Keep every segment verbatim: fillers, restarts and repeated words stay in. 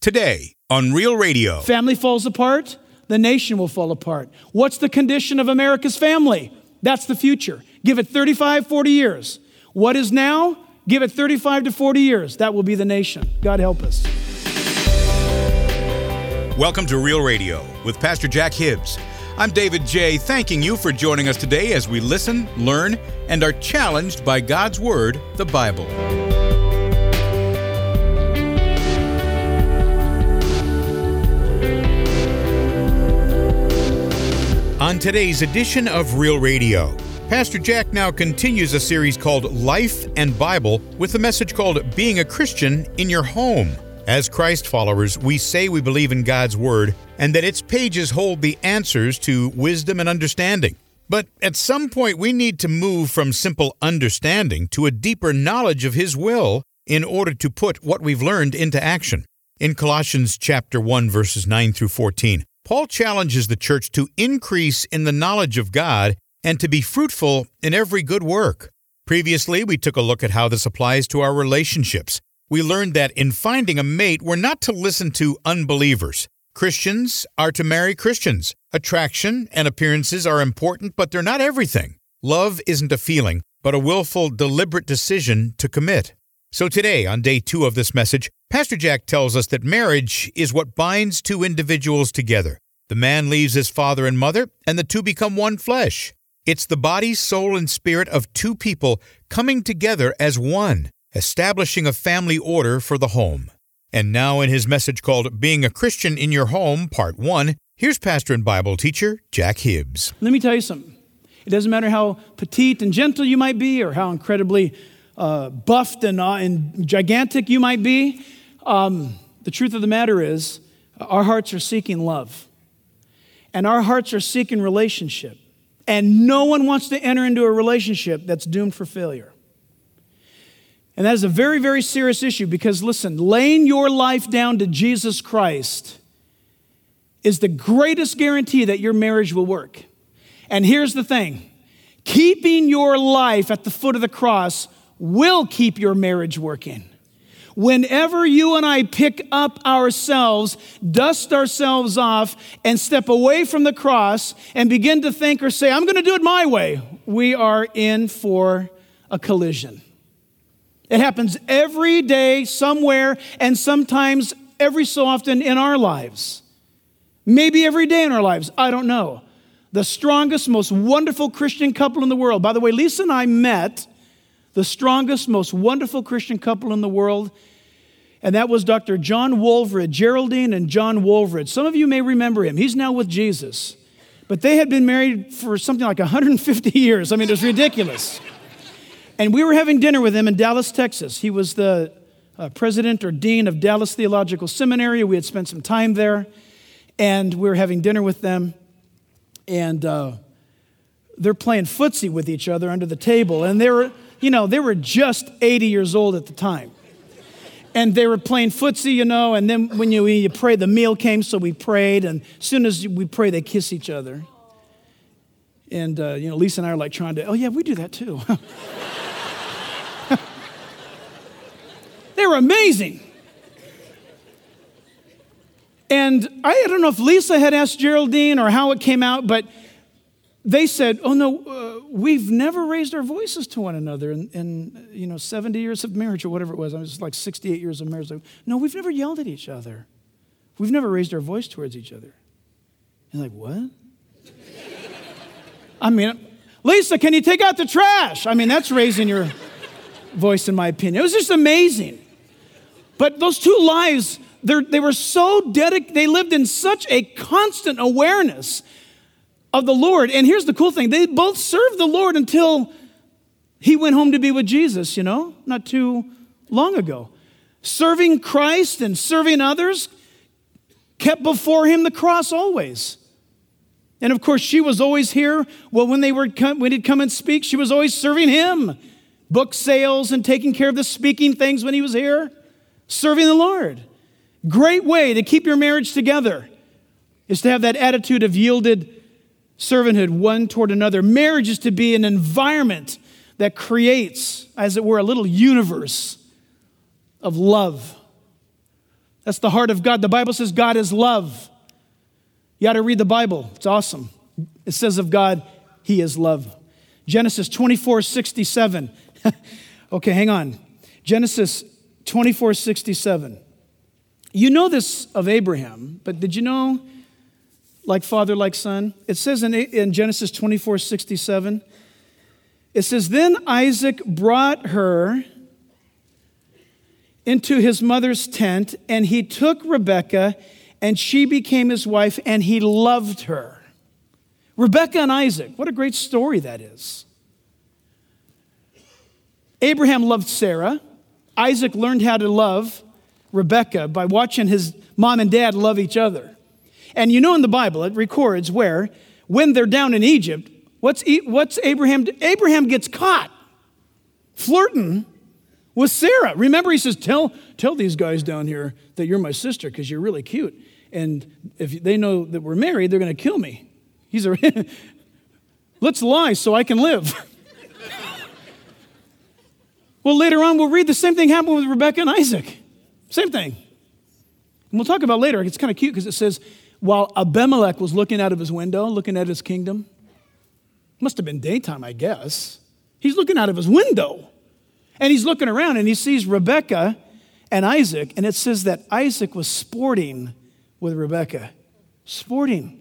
today on Real Radio. Family falls apart, the nation will fall apart. What's the condition of America's family? That's the future. Give it thirty-five, forty years. What is now? Give it thirty-five to forty years. That will be the nation. God help us. Welcome to Real Radio with Pastor Jack Hibbs. I'm David J., thanking you for joining us today as we listen, learn, and are challenged by God's Word, the Bible. On today's edition of Real Radio, Pastor Jack now continues a series called Life and Bible with a message called Being a Christian in Your Home. As Christ followers, we say we believe in God's Word and that its pages hold the answers to wisdom and understanding. But at some point, we need to move from simple understanding to a deeper knowledge of His will in order to put what we've learned into action. In Colossians chapter one, verses nine through fourteen, Paul challenges the church to increase in the knowledge of God and to be fruitful in every good work. Previously, we took a look at how this applies to our relationships. We learned that in finding a mate, we're not to listen to unbelievers. Christians are to marry Christians. Attraction and appearances are important, but they're not everything. Love isn't a feeling, but a willful, deliberate decision to commit. So today, on day two of this message, Pastor Jack tells us that marriage is what binds two individuals together. The man leaves his father and mother, and the two become one flesh. It's the body, soul, and spirit of two people coming together as one, establishing a family order for the home. And now in his message called Being a Christian in Your Home, Part one, here's pastor and Bible teacher Jack Hibbs. Let me tell you something. It doesn't matter how petite and gentle you might be or how incredibly uh, buffed and, uh, and gigantic you might be. Um, the truth of the matter is our hearts are seeking love. And our hearts are seeking relationship. And no one wants to enter into a relationship that's doomed for failure. And that is a very, very serious issue because, listen, laying your life down to Jesus Christ is the greatest guarantee that your marriage will work. And here's the thing. Keeping your life at the foot of the cross will keep your marriage working. Whenever you and I pick up ourselves, dust ourselves off, and step away from the cross and begin to think or say, I'm going to do it my way, we are in for a collision. It happens every day, somewhere, and sometimes every so often in our lives. Maybe every day in our lives. I don't know. The strongest, most wonderful Christian couple in the world. By the way, Lisa and I met the strongest, most wonderful Christian couple in the world, and that was Doctor John Wolverid, Geraldine and John Wolverid. Some of you may remember him. He's now with Jesus. But they had been married for something like one hundred fifty years. I mean, it was ridiculous. And we were having dinner with him in Dallas, Texas. He was the uh, president or dean of Dallas Theological Seminary. We had spent some time there, and we were having dinner with them. And uh, they're playing footsie with each other under the table. And they were, you know, they were just eighty years old at the time. And they were playing footsie, you know, and then when you, when you pray, the meal came, so we prayed. And as soon as we pray, they kiss each other. And, uh, you know, Lisa and I are like trying to, oh, yeah, we do that too. They were amazing. And I don't know if Lisa had asked Geraldine or how it came out, but they said, oh, no, uh, we've never raised our voices to one another in, in, you know, seventy years of marriage or whatever it was. I was like sixty-eight years of marriage. No, we've never yelled at each other. We've never raised our voice towards each other. You're like, what? I mean, Lisa, can you take out the trash? I mean, that's raising your voice, in my opinion. It was just amazing. But those two lives, they were so dedicated. They lived in such a constant awareness of the Lord. And here's the cool thing. They both served the Lord until he went home to be with Jesus, you know, not too long ago. Serving Christ and serving others kept before him the cross always. And of course, she was always here. Well, when they were come, when he'd come and speak, she was always serving him. Book sales and taking care of the speaking things when he was here. Serving the Lord. Great way to keep your marriage together is to have that attitude of yielded servanthood one toward another. Marriage is to be an environment that creates, as it were, a little universe of love. That's the heart of God. The Bible says God is love. You got to read the Bible. It's awesome. It says of God, he is love. Genesis twenty-four sixty-seven. Okay, hang on. Genesis twenty-four sixty-seven. You know this of Abraham, but did you know, like father, like son? It says in, in Genesis twenty-four sixty-seven, it says, then Isaac brought her into his mother's tent, and he took Rebekah, and she became his wife, and he loved her. Rebekah and Isaac, what a great story that is. Abraham loved Sarah. Isaac learned how to love Rebekah by watching his mom and dad love each other. And you know in the Bible, it records where, when they're down in Egypt, what's, what's Abraham do? Abraham gets caught flirting with Sarah. Remember, he says, tell, tell these guys down here that you're my sister because you're really cute. And if they know that we're married, they're going to kill me. He's a, let's lie so I can live. Well, later on, we'll read the same thing happened with Rebekah and Isaac. Same thing. And we'll talk about later. It's kind of cute because it says, while Abimelech was looking out of his window, looking at his kingdom, must have been daytime, I guess. He's looking out of his window. And he's looking around and he sees Rebekah and Isaac. And it says that Isaac was sporting with Rebekah. Sporting.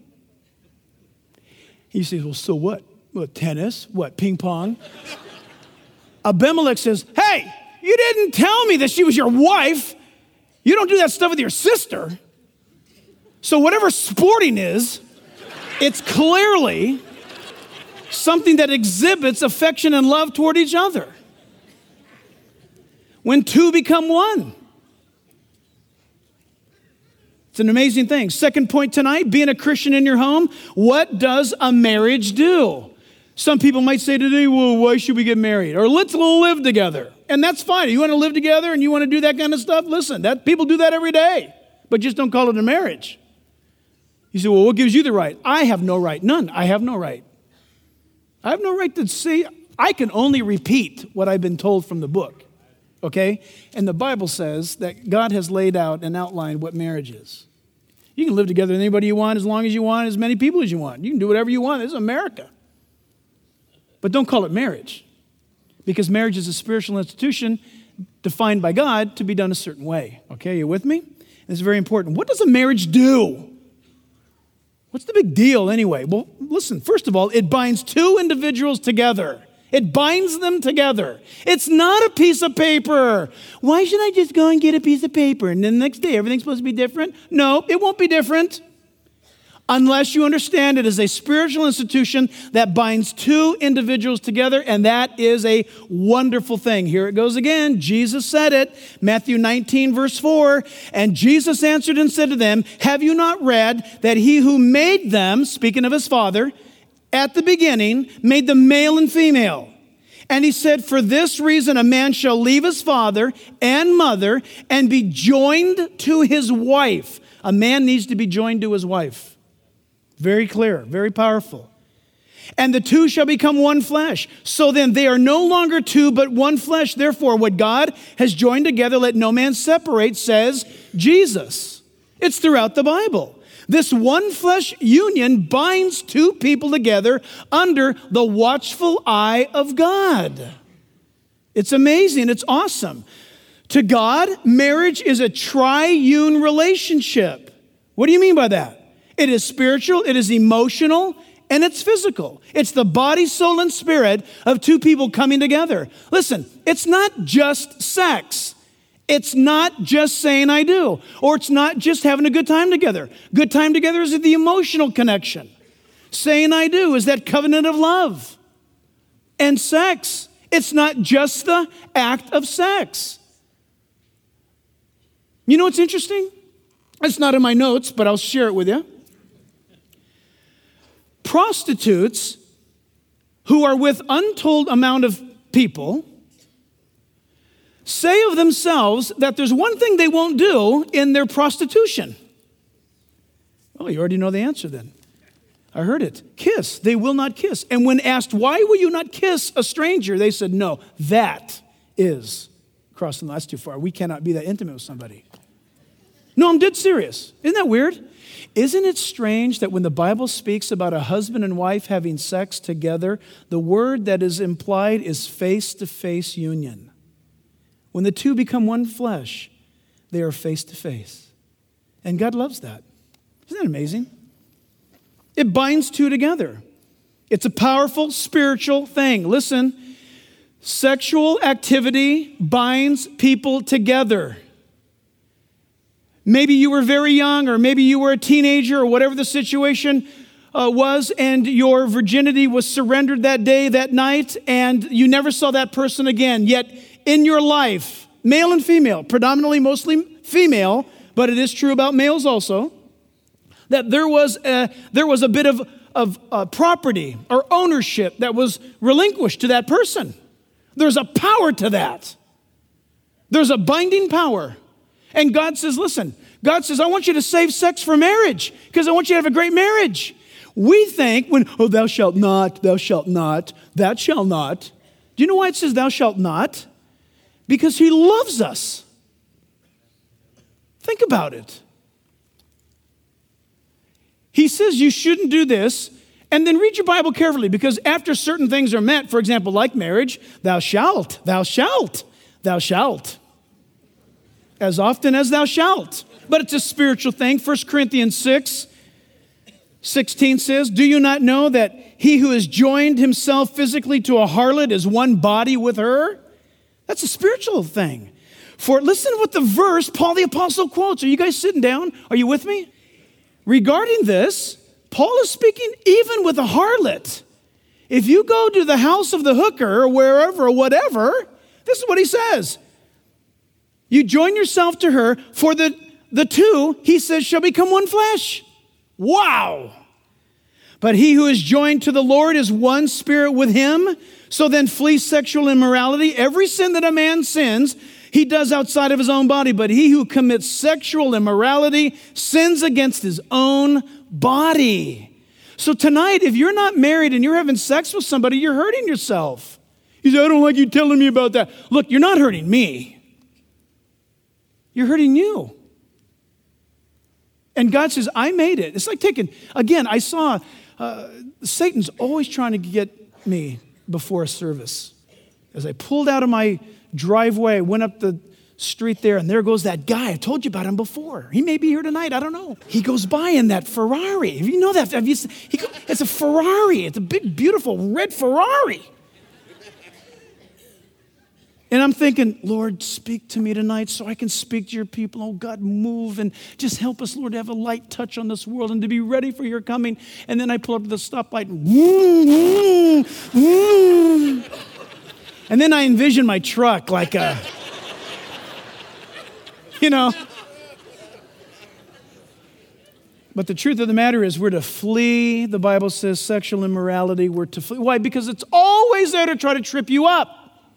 He says, well, so what? What, tennis? What, ping pong? Abimelech says, hey, you didn't tell me that she was your wife. You don't do that stuff with your sister. So whatever sporting is, it's clearly something that exhibits affection and love toward each other. When two become one. It's an amazing thing. Second point tonight, being a Christian in your home. What does a marriage do? Some people might say today, well, why should we get married? Or let's live together. And that's fine. You want to live together and you want to do that kind of stuff? Listen, that people do that every day. But just don't call it a marriage. You say, well, what gives you the right? I have no right. None. I have no right. I have no right to say, I can only repeat what I've been told from the book. Okay? And the Bible says that God has laid out and outlined what marriage is. You can live together with anybody you want, as long as you want, as many people as you want. You can do whatever you want. This is America. But don't call it marriage. Because marriage is a spiritual institution defined by God to be done a certain way. Okay, you with me? It's very important. What does a marriage do? What's the big deal anyway? Well, listen, first of all, it binds two individuals together. It binds them together. It's not a piece of paper. Why should I just go and get a piece of paper and then the next day everything's supposed to be different? No, it won't be different unless you understand it as a spiritual institution that binds two individuals together, and that is a wonderful thing. Here it goes again. Jesus said it, Matthew nineteen, verse four, and Jesus answered and said to them, have you not read that he who made them, speaking of his Father, at the beginning, made them male and female? And he said, for this reason, a man shall leave his father and mother and be joined to his wife. A man needs to be joined to his wife. Very clear, very powerful. And the two shall become one flesh. So then they are no longer two, but one flesh. Therefore, what God has joined together, let no man separate, says Jesus. It's throughout the Bible. This one flesh union binds two people together under the watchful eye of God. It's amazing. It's awesome. To God, marriage is a triune relationship. What do you mean by that? It is spiritual, it is emotional, and it's physical. It's the body, soul, and spirit of two people coming together. Listen, it's not just sex. It's not just saying I do, or it's not just having a good time together. Good time together is the emotional connection. Saying I do is that covenant of love. And sex, it's not just the act of sex. You know what's interesting? It's not in my notes, but I'll share it with you. Prostitutes who are with untold amount of people say of themselves that there's one thing they won't do in their prostitution. Oh, you already know the answer then. I heard it. Kiss. They will not kiss. And when asked, why will you not kiss a stranger? They said, no, that is crossing the line. That's too far. We cannot be that intimate with somebody. No, I'm dead serious. Isn't that weird? Isn't it strange that when the Bible speaks about a husband and wife having sex together, the word that is implied is face-to-face union? When the two become one flesh, they are face-to-face. And God loves that. Isn't that amazing? It binds two together. It's a powerful spiritual thing. Listen, sexual activity binds people together. Maybe you were very young, or maybe you were a teenager, or whatever the situation uh, was, and your virginity was surrendered that day, that night, and you never saw that person again. Yet in your life, male and female, predominantly mostly female, but it is true about males also, that there was a, there was a bit of, of uh, property or ownership that was relinquished to that person. There's a power to that. There's a binding power. And God says, listen, God says, I want you to save sex for marriage because I want you to have a great marriage. We think when, oh, thou shalt not, thou shalt not, that shall not. Do you know why it says thou shalt not? Because he loves us. Think about it. He says you shouldn't do this, and then read your Bible carefully, because after certain things are met, for example, like marriage, thou shalt, thou shalt, thou shalt. As often as thou shalt. But it's a spiritual thing. First Corinthians six, sixteen says, do you not know that he who has joined himself physically to a harlot is one body with her? That's a spiritual thing. For listen to what the verse Paul the Apostle quotes. Are you guys sitting down? Are you with me? Regarding this, Paul is speaking even with a harlot. If you go to the house of the hooker or wherever or whatever, this is what he says. You join yourself to her, for the, the two, he says, shall become one flesh. Wow. But he who is joined to the Lord is one spirit with him. So then flee sexual immorality. Every sin that a man sins, he does outside of his own body. But he who commits sexual immorality sins against his own body. So tonight, if you're not married and you're having sex with somebody, you're hurting yourself. You say, I don't like you telling me about that. Look, you're not hurting me. You're hurting you. And God says, I made it. It's like taking, again, I saw, uh, Satan's always trying to get me before a service. As I pulled out of my driveway, I went up the street there, and there goes that guy. I told you about him before. He may be here tonight. I don't know. He goes by in that Ferrari. Have you know that? Have you, he, it's a Ferrari. It's a big, beautiful red Ferrari. And I'm thinking, Lord, speak to me tonight so I can speak to your people. Oh, God, move and just help us, Lord, to have a light touch on this world and to be ready for your coming. And then I pull up to the stoplight. And, woo, woo, woo. And then I envision my truck like a, you know. But the truth of the matter is we're to flee, the Bible says, sexual immorality. We're to flee. Why? Because it's always there to try to trip you up.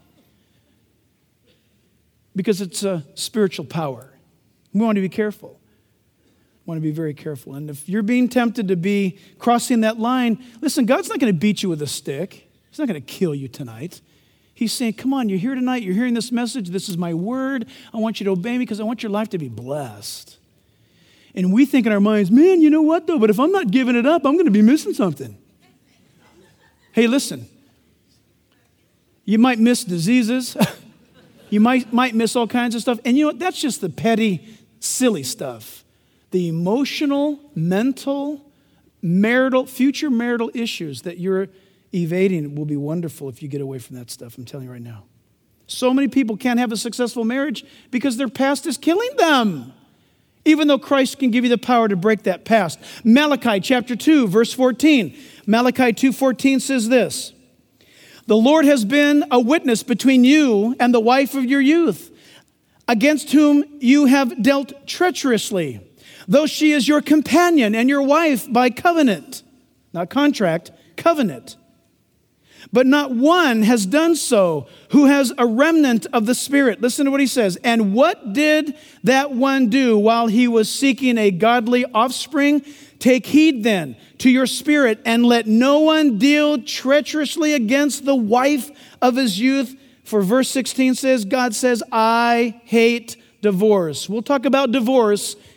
Because it's a spiritual power. We want to be careful. We want to be very careful. And if you're being tempted to be crossing that line, listen, God's not going to beat you with a stick. He's not going to kill you tonight. He's saying, come on, you're here tonight. You're hearing this message. This is my word. I want you to obey me because I want your life to be blessed. And we think in our minds, man, you know what, though? But if I'm not giving it up, I'm going to be missing something. Hey, listen. You might miss diseases. You might, might miss all kinds of stuff. And you know what? That's just the petty, silly stuff. The emotional, mental, marital, future marital issues that you're evading will be wonderful if you get away from that stuff. I'm telling you right now. So many people can't have a successful marriage because their past is killing them. Even though Christ can give you the power to break that past. Malachi chapter two, verse fourteen. Malachi two fourteen says this. The Lord has been a witness between you and the wife of your youth, against whom you have dealt treacherously, though she is your companion and your wife by covenant, not contract, covenant. But not one has done so who has a remnant of the Spirit. Listen to what he says. And what did that one do while he was seeking a godly offspring? Take heed then to your spirit, and let no one deal treacherously against the wife of his youth. For verse sixteen says, God says, I hate divorce. We'll talk about divorce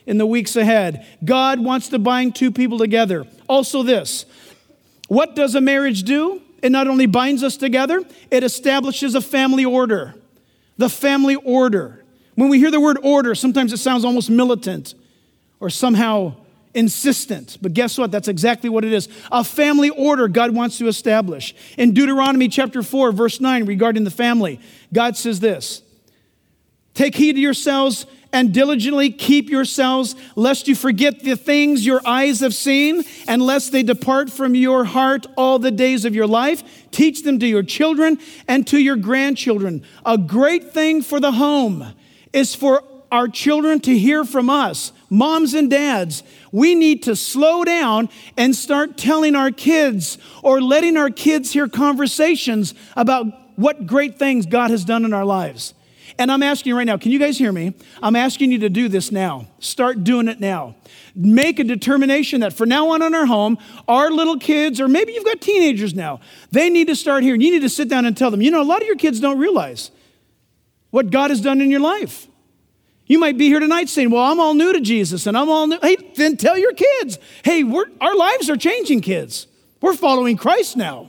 in the weeks ahead. God wants to bind two people together. Also this, what does a marriage do? It not only binds us together, it establishes a family order. The family order. When we hear the word order, sometimes it sounds almost militant or somehow insistent. But guess what? That's exactly what it is. A family order God wants to establish. In Deuteronomy chapter four, verse nine, regarding the family, God says this, take heed to yourselves and diligently keep yourselves, lest you forget the things your eyes have seen, and lest they depart from your heart all the days of your life. Teach them to your children and to your grandchildren. A great thing for the home is for our children to hear from us. Moms and dads, we need to slow down and start telling our kids or letting our kids hear conversations about what great things God has done in our lives. And I'm asking you right now, can you guys hear me? I'm asking you to do this now. Start doing it now. Make a determination that from now on in our home, our little kids, or maybe you've got teenagers now, they need to start hearing. You need to sit down and tell them. You know, a lot of your kids don't realize what God has done in your life. You might be here tonight saying, well, I'm all new to Jesus and I'm all new. Hey, then tell your kids, hey, we're, our lives are changing, kids. We're following Christ now.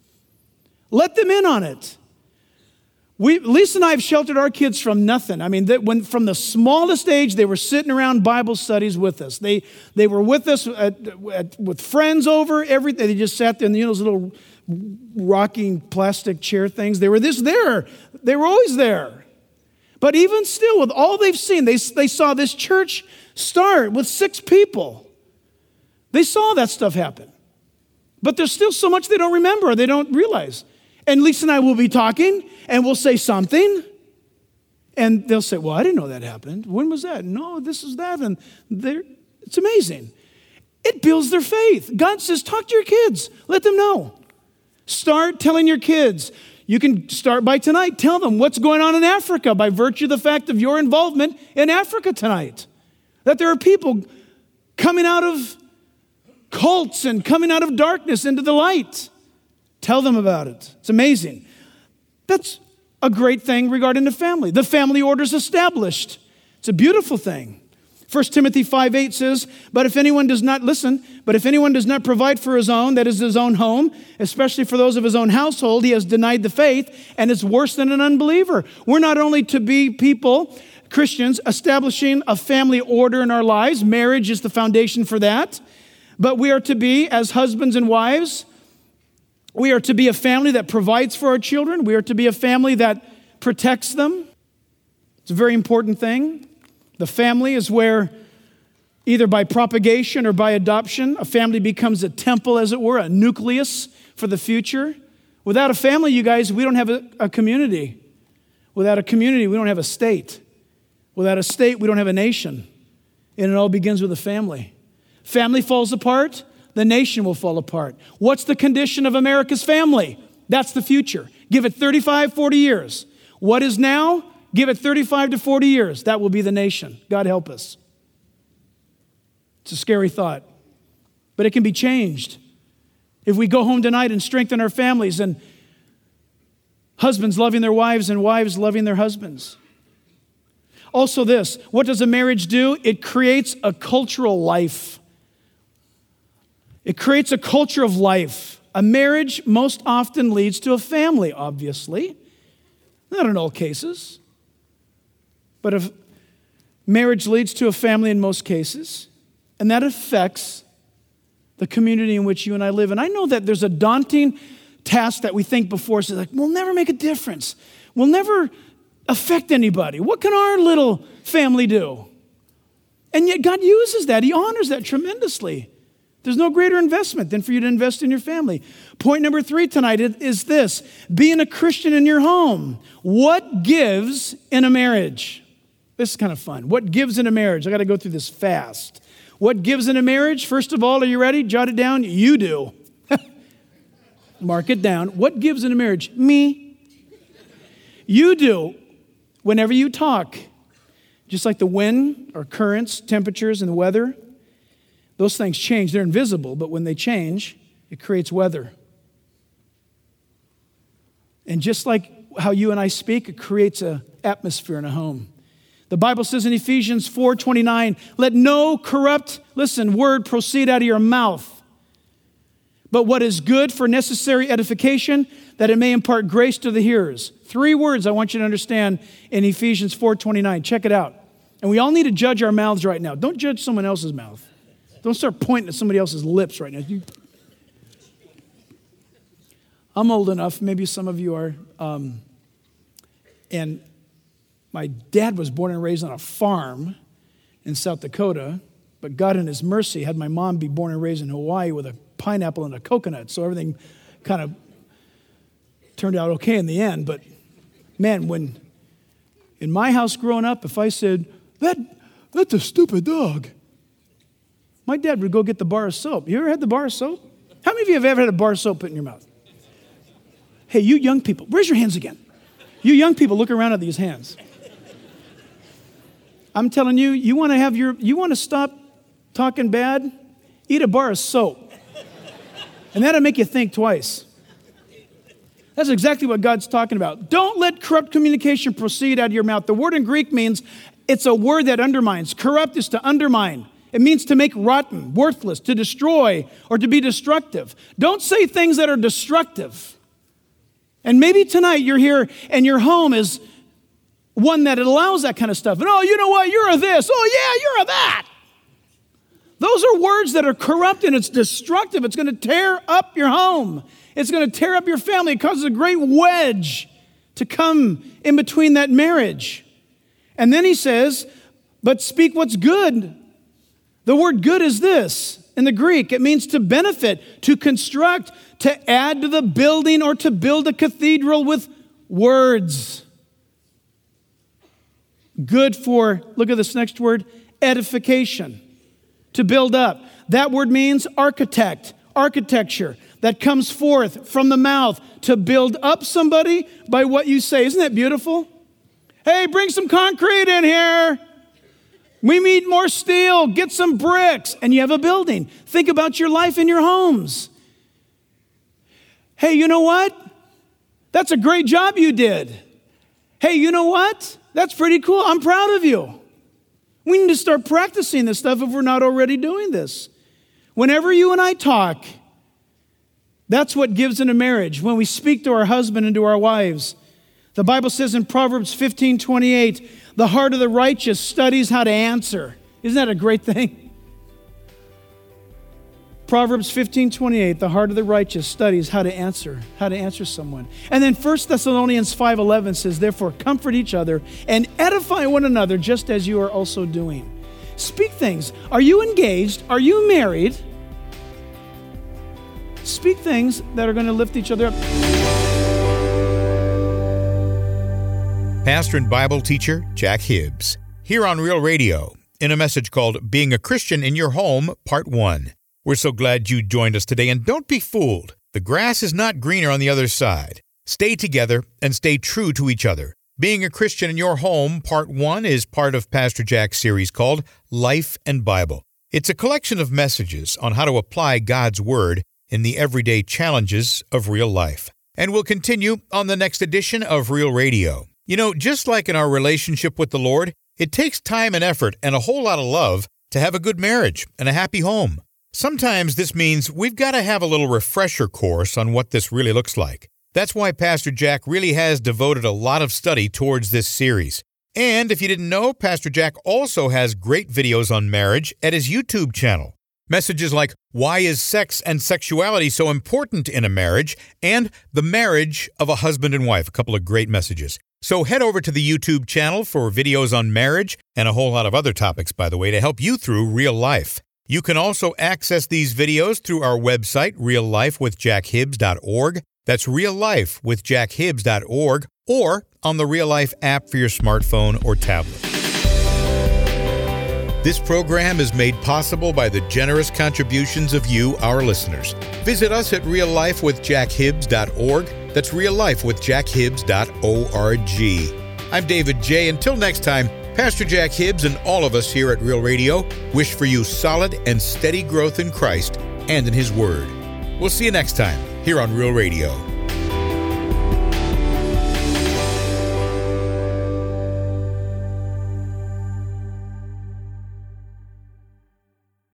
Let them in on it. We, Lisa and I have sheltered our kids from nothing. I mean, they, when from the smallest age, they were sitting around Bible studies with us. They they were with us at, at, with friends over everything. They just sat there in, you know, those little rocking plastic chair things. They were this there. They were always there. But even still, with all they've seen, they, they saw this church start with six people. They saw that stuff happen. But there's still so much they don't remember or they don't realize. And Lisa and I will be talking, and we'll say something, and they'll say, well, I didn't know that happened. When was that? No, this is that. And it's amazing. It builds their faith. God says, talk to your kids. Let them know. Start telling your kids. You can start by tonight. Tell them what's going on in Africa by virtue of the fact of your involvement in Africa tonight. That there are people coming out of cults and coming out of darkness into the light. Tell them about it. It's amazing. That's a great thing regarding the family. The family order is established. It's a beautiful thing. First Timothy five eight says, but if anyone does not, listen, but if anyone does not provide for his own, that is his own home, especially for those of his own household, he has denied the faith and is worse than an unbeliever. We're not only to be people, Christians, establishing a family order in our lives. Marriage is the foundation for that. But we are to be, as husbands and wives, we are to be a family that provides for our children. We are to be a family that protects them. It's a very important thing. The family is where, either by propagation or by adoption, a family becomes a temple, as it were, a nucleus for the future. Without a family, you guys, we don't have a, a community. Without a community, we don't have a state. Without a state, we don't have a nation. And it all begins with a family. Family falls apart, the nation will fall apart. What's the condition of America's family? That's the future. Give it thirty-five, forty years. What is now? Give it thirty-five to forty years. That will be the nation. God help us. It's a scary thought, but it can be changed. If we go home tonight and strengthen our families, and husbands loving their wives and wives loving their husbands. Also this, what does a marriage do? It creates a cultural life. It creates a culture of life. A marriage most often leads to a family, obviously. Not in all cases. But if marriage leads to a family in most cases, and that affects the community in which you and I live. And I know that there's a daunting task that we think before us, like, we'll never make a difference. We'll never affect anybody. What can our little family do? And yet God uses that. He honors that tremendously. There's no greater investment than for you to invest in your family. Point number three tonight is this: being a Christian in your home. What gives in a marriage? This is kind of fun. What gives in a marriage? I got to go through this fast. What gives in a marriage? First of all, are you ready? Jot it down. You do. Mark it down. What gives in a marriage? Me. You do. Whenever you talk, just like the wind or currents, temperatures, and the weather, those things change. They're invisible, but when they change, it creates weather. And just like how you and I speak, it creates an atmosphere in a home. The Bible says in Ephesians four twenty-nine, let no corrupt, listen, word proceed out of your mouth, but what is good for necessary edification, that it may impart grace to the hearers. Three words I want you to understand in Ephesians four twenty-nine. Check it out. And we all need to judge our mouths right now. Don't judge someone else's mouth. Don't start pointing at somebody else's lips right now. You... I'm old enough, maybe some of you are, um, and my dad was born and raised on a farm in South Dakota, but God in his mercy had my mom be born and raised in Hawaii with a pineapple and a coconut, so everything kind of turned out okay in the end. But man, when in my house growing up, if I said, that that's a stupid dog, my dad would go get the bar of soap. You ever had the bar of soap? How many of you have ever had a bar of soap put in your mouth? Hey, you young people, raise your hands again. You young people, look around at these hands. I'm telling you, you want to have your, you want to stop talking bad? Eat a bar of soap. And that'll make you think twice. That's exactly what God's talking about. Don't let corrupt communication proceed out of your mouth. The word in Greek means it's a word that undermines. Corrupt is to undermine. It means to make rotten, worthless, to destroy, or to be destructive. Don't say things that are destructive. And maybe tonight you're here and your home is one that allows that kind of stuff. And oh, you know what? You're a this. Oh, yeah, you're a that. Those are words that are corrupt and it's destructive. It's going to tear up your home. It's going to tear up your family. It causes a great wedge to come in between that marriage. And then he says, but speak what's good. The word good is this. In the Greek, it means to benefit, to construct, to add to the building, or to build a cathedral with words. Good for, look at this next word, edification, to build up. That word means architect, architecture that comes forth from the mouth to build up somebody by what you say. Isn't that beautiful? Hey, bring some concrete in here. We need more steel. Get some bricks. And you have a building. Think about your life in your homes. Hey, you know what? That's a great job you did. Hey, you know what? That's pretty cool. I'm proud of you. We need to start practicing this stuff if we're not already doing this. Whenever you and I talk, that's what gives in a marriage. When we speak to our husband and to our wives. The Bible says in Proverbs fifteen twenty-eight, the heart of the righteous studies how to answer. Isn't that a great thing? Proverbs fifteen twenty-eight, the heart of the righteous studies how to answer, how to answer someone. And then First Thessalonians five eleven says, therefore comfort each other and edify one another just as you are also doing. Speak things. Are you engaged? Are you married? Speak things that are going to lift each other up. Pastor and Bible teacher Jack Hibbs, here on Real Radio, in a message called Being a Christian in Your Home, Part one. We're so glad you joined us today, and don't be fooled. The grass is not greener on the other side. Stay together and stay true to each other. Being a Christian in Your Home, Part one, is part of Pastor Jack's series called Life and Bible. It's a collection of messages on how to apply God's Word in the everyday challenges of real life. And we'll continue on the next edition of Real Radio. You know, just like in our relationship with the Lord, it takes time and effort and a whole lot of love to have a good marriage and a happy home. Sometimes this means we've got to have a little refresher course on what this really looks like. That's why Pastor Jack really has devoted a lot of study towards this series. And if you didn't know, Pastor Jack also has great videos on marriage at his YouTube channel. Messages like, why is sex and sexuality so important in a marriage? And the marriage of a husband and wife, a couple of great messages. So head over to the YouTube channel for videos on marriage and a whole lot of other topics, by the way, to help you through real life. You can also access these videos through our website, real life with jack hibbs dot org. That's real life with jack hibbs dot org, or on the Real Life app for your smartphone or tablet. This program is made possible by the generous contributions of you, our listeners. Visit us at real life with jack hibbs dot org. That's real life with jack hibbs dot org. I'm David J. Until next time, Pastor Jack Hibbs and all of us here at Real Radio wish for you solid and steady growth in Christ and in His Word. We'll see you next time here on Real Radio.